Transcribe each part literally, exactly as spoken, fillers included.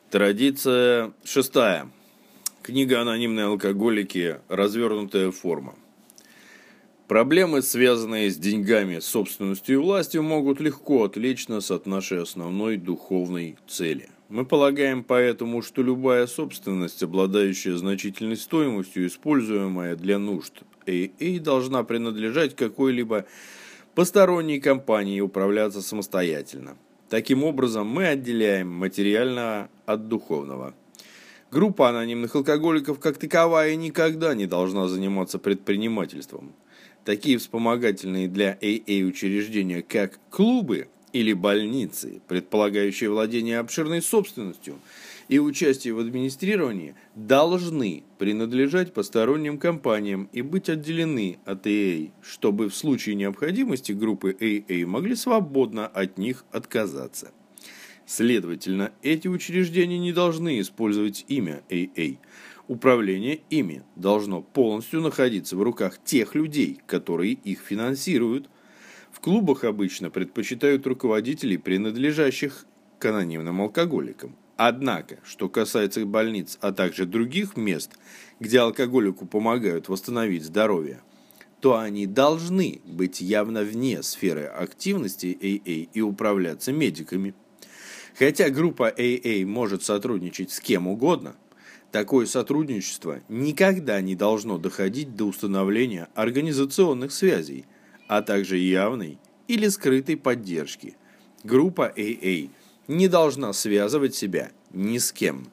Традиция шестая. Книга «Анонимные алкоголики. Развернутая форма». Проблемы, связанные с деньгами, собственностью и властью, могут легко отвлечь нас от нашей основной духовной цели. Мы полагаем поэтому, что любая собственность, обладающая значительной стоимостью, используемая для нужд эй эй, должна принадлежать какой-либо посторонней компании и управляться самостоятельно. Таким образом, мы отделяем материальное от духовного. Группа анонимных алкоголиков как таковая никогда не должна заниматься предпринимательством. Такие вспомогательные для эй эй учреждения, как клубы или больницы, предполагающие владение обширной собственностью и участие в администрировании, должны принадлежать посторонним компаниям и быть отделены от эй эй, чтобы в случае необходимости группы эй эй могли свободно от них отказаться. Следовательно, эти учреждения не должны использовать имя эй эй. Управление ими должно полностью находиться в руках тех людей, которые их финансируют. В клубах обычно предпочитают руководителей, принадлежащих к анонимным алкоголикам. Однако, что касается больниц, а также других мест, где алкоголику помогают восстановить здоровье, то они должны быть явно вне сферы активности эй эй и управляться медиками. Хотя группа эй эй может сотрудничать с кем угодно, такое сотрудничество никогда не должно доходить до установления организационных связей, а также явной или скрытой поддержки. Группа эй эй не должна связывать себя ни с кем.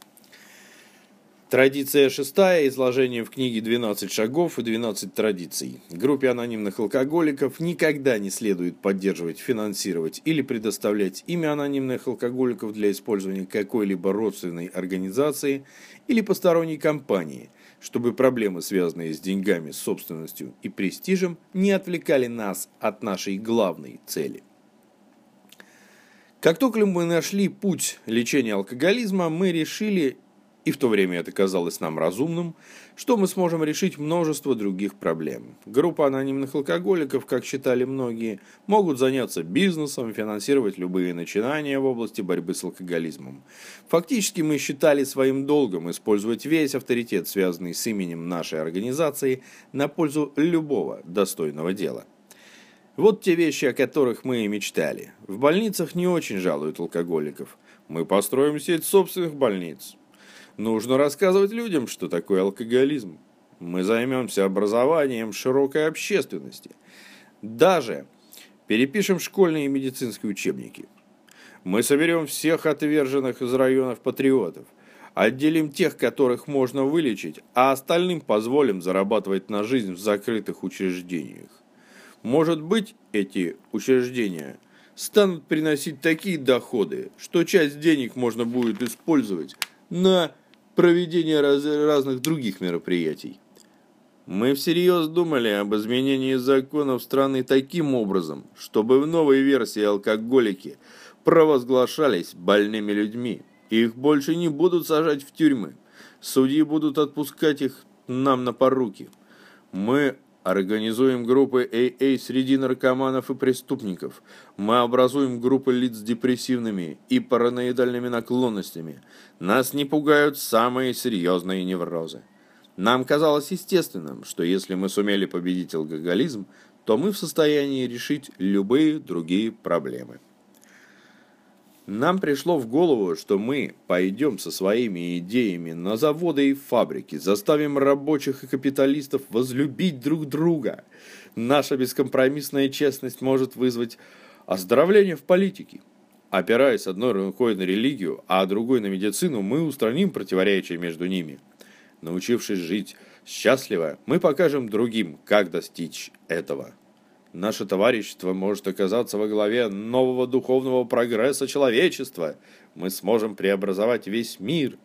Традиция шестая. Изложение в книге «двенадцать шагов и двенадцать традиций». Группе анонимных алкоголиков никогда не следует поддерживать, финансировать или предоставлять имя анонимных алкоголиков для использования какой-либо родственной организации или посторонней компании, чтобы проблемы, связанные с деньгами, собственностью и престижем, не отвлекали нас от нашей главной цели. Как только мы нашли путь лечения алкоголизма, мы решили, и в то время это казалось нам разумным, что мы сможем решить множество других проблем. Группа анонимных алкоголиков, как считали многие, могут заняться бизнесом, финансировать любые начинания в области борьбы с алкоголизмом. Фактически мы считали своим долгом использовать весь авторитет, связанный с именем нашей организации, на пользу любого достойного дела. Вот те вещи, о которых мы и мечтали. В больницах не очень жалуют алкоголиков. Мы построим сеть собственных больниц. Нужно рассказывать людям, что такое алкоголизм. Мы займемся образованием широкой общественности. Даже перепишем школьные и медицинские учебники. Мы соберем всех отверженных из районов патриотов. Отделим тех, которых можно вылечить, а остальным позволим зарабатывать на жизнь в закрытых учреждениях. Может быть, эти учреждения станут приносить такие доходы, что часть денег можно будет использовать на проведение раз, разных других мероприятий. Мы всерьез думали об изменении законов страны таким образом, чтобы в новой версии алкоголики провозглашались больными людьми. Их больше не будут сажать в тюрьмы. Судьи будут отпускать их нам на поруки. Мы организуем группы эй эй среди наркоманов и преступников. Мы образуем группы лиц с депрессивными и параноидальными наклонностями. Нас не пугают самые серьезные неврозы. Нам казалось естественным, что если мы сумели победить алкоголизм, то мы в состоянии решить любые другие проблемы. Нам пришло в голову, что мы пойдем со своими идеями на заводы и фабрики, заставим рабочих и капиталистов возлюбить друг друга. Наша бескомпромиссная честность может вызвать оздоровление в политике. Опираясь одной рукой на религию, а другой на медицину, мы устраним противоречия между ними. Научившись жить счастливо, мы покажем другим, как достичь этого. Наше товарищество может оказаться во главе нового духовного прогресса человечества. Мы сможем преобразовать весь мир.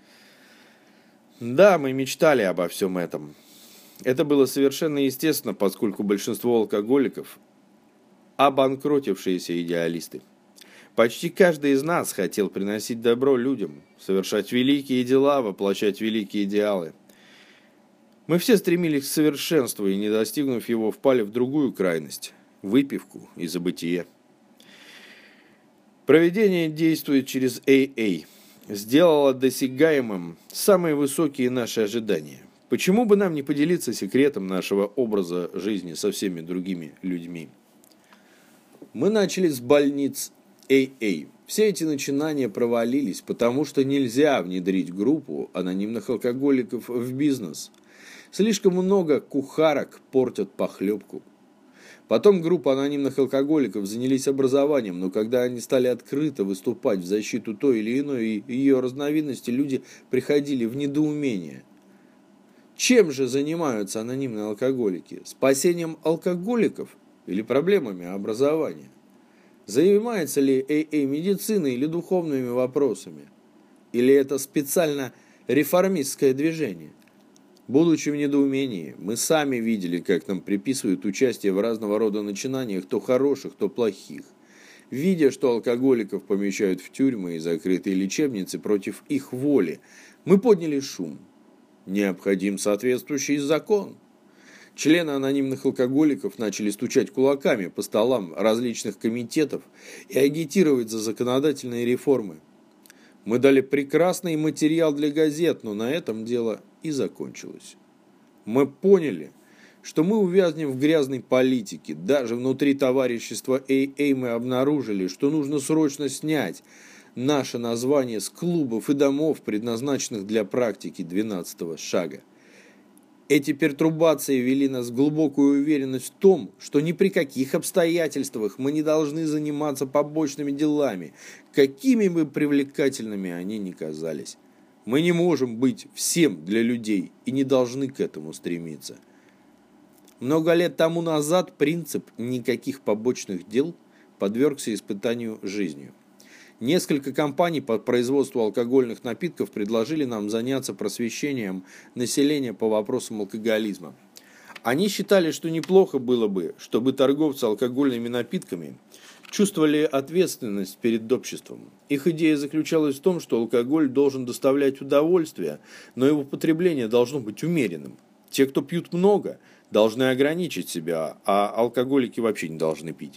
Да, мы мечтали обо всем этом. Это было совершенно естественно, поскольку большинство алкоголиков – обанкротившиеся идеалисты. Почти каждый из нас хотел приносить добро людям, совершать великие дела, воплощать великие идеалы. Мы все стремились к совершенству и, не достигнув его, впали в другую крайность – выпивку и забытие. Провидение действует через эй эй. сделала досягаемым самые высокие наши ожидания. Почему бы нам не поделиться секретом нашего образа жизни со всеми другими людьми? Мы начали с больниц эй эй. Все эти начинания провалились, потому что нельзя внедрить группу анонимных алкоголиков в бизнес. Слишком много кухарок портят похлебку. Потом группа анонимных алкоголиков занялись образованием, но когда они стали открыто выступать в защиту той или иной ее разновидности, люди приходили в недоумение. Чем же занимаются анонимные алкоголики? Спасением алкоголиков или проблемами образования? Занимается ли эй эй медициной или духовными вопросами? Или это специально реформистское движение? Будучи в недоумении, мы сами видели, как нам приписывают участие в разного рода начинаниях, то хороших, то плохих. Видя, что алкоголиков помещают в тюрьмы и закрытые лечебницы против их воли, мы подняли шум. Необходим соответствующий закон. Члены анонимных алкоголиков начали стучать кулаками по столам различных комитетов и агитировать за законодательные реформы. Мы дали прекрасный материал для газет, но на этом дело и закончилось. Мы поняли, что мы увязнем в грязной политике. Даже внутри товарищества эй эй мы обнаружили, что нужно срочно снять наше название с клубов и домов, предназначенных для практики двенадцатого шага. Эти пертурбации ввели нас в глубокую уверенность в том, что ни при каких обстоятельствах мы не должны заниматься побочными делами, какими бы привлекательными они ни казались. Мы не можем быть всем для людей и не должны к этому стремиться. Много лет тому назад принцип «никаких побочных дел» подвергся испытанию жизнью. Несколько компаний по производству алкогольных напитков предложили нам заняться просвещением населения по вопросам алкоголизма. Они считали, что неплохо было бы, чтобы торговцы алкогольными напитками чувствовали ответственность перед обществом. Их идея заключалась в том, что алкоголь должен доставлять удовольствие, но его потребление должно быть умеренным. Те, кто пьют много, должны ограничить себя, а алкоголики вообще не должны пить.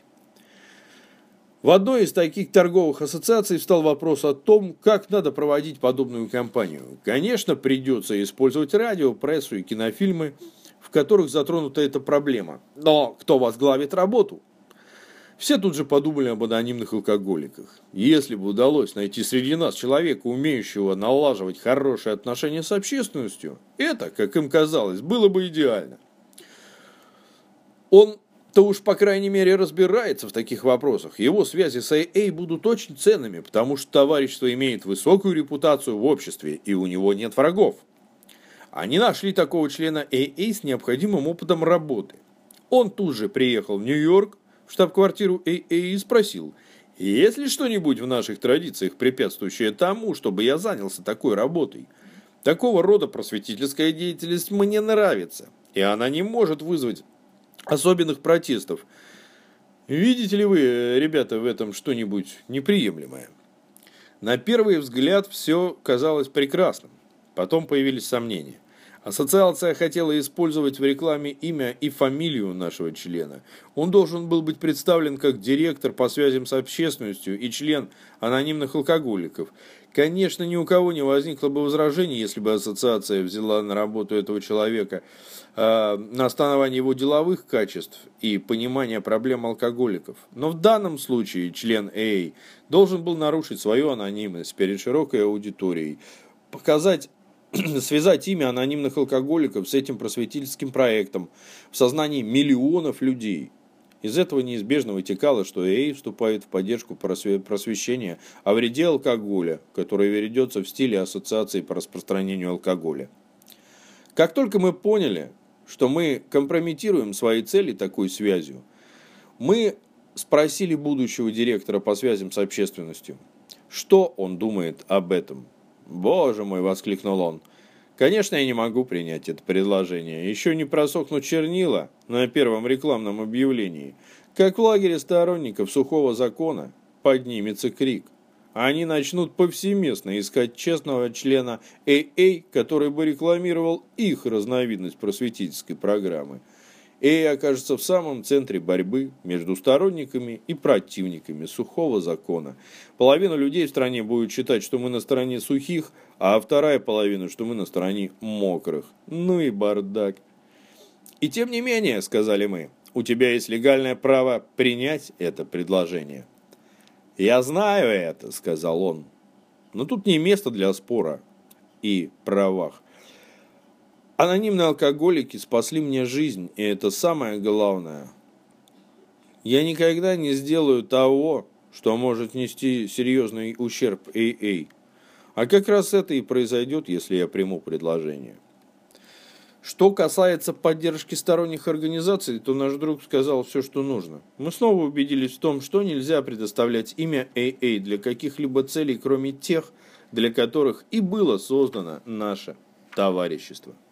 В одной из таких торговых ассоциаций встал вопрос о том, как надо проводить подобную кампанию. Конечно, придется использовать радио, прессу и кинофильмы, в которых затронута эта проблема. Но кто возглавит работу? Все тут же подумали об анонимных алкоголиках. Если бы удалось найти среди нас человека, умеющего налаживать хорошие отношения с общественностью, это, как им казалось, было бы идеально. Он то уж, по крайней мере, разбирается в таких вопросах. Его связи с эй эй будут очень ценными, потому что товарищество имеет высокую репутацию в обществе, и у него нет врагов. Они нашли такого члена эй эй с необходимым опытом работы. Он тут же приехал в Нью-Йорк, в штаб-квартиру эй эй, и спросил, есть ли что-нибудь в наших традициях, препятствующее тому, чтобы я занялся такой работой. Такого рода просветительская деятельность мне нравится, и она не может вызвать особенных протестов. Видите ли вы, ребята, в этом что-нибудь неприемлемое? На первый взгляд все казалось прекрасным. Потом появились сомнения. Ассоциация хотела использовать в рекламе имя и фамилию нашего члена. Он должен был быть представлен как директор по связям с общественностью и член анонимных алкоголиков. Конечно, ни у кого не возникло бы возражений, если бы ассоциация взяла на работу этого человека э, на основании его деловых качеств и понимания проблем алкоголиков. Но в данном случае член эй эй должен был нарушить свою анонимность перед широкой аудиторией, показать, связать имя анонимных алкоголиков с этим просветительским проектом в сознании миллионов людей. Из этого неизбежно вытекало, что эй эй вступает в поддержку просвещения о вреде алкоголя, которое ведется в стиле ассоциации по распространению алкоголя. Как только мы поняли, что мы компрометируем свои цели такой связью, мы спросили будущего директора по связям с общественностью, что он думает об этом. «Боже мой!» — воскликнул он. «Конечно, я не могу принять это предложение. Еще не просохнут чернила на первом рекламном объявлении. Как в лагере сторонников сухого закона поднимется крик. Они начнут повсеместно искать честного члена эй эй, который бы рекламировал их разновидность просветительской программы. эй эй окажется в самом центре борьбы между сторонниками и противниками сухого закона. Половина людей в стране будет считать, что мы на стороне сухих, а вторая половина, что мы на стороне мокрых. Ну и бардак. И тем не менее, сказали мы, у тебя есть легальное право принять это предложение. Я знаю это, сказал он, но тут не место для спора и правах. Анонимные алкоголики спасли мне жизнь, и это самое главное. Я никогда не сделаю того, что может нести серьезный ущерб эй эй. А как раз это и произойдет, если я приму предложение. Что касается поддержки сторонних организаций, то наш друг сказал все, что нужно. Мы снова убедились в том, что нельзя предоставлять имя эй эй для каких-либо целей, кроме тех, для которых и было создано наше товарищество.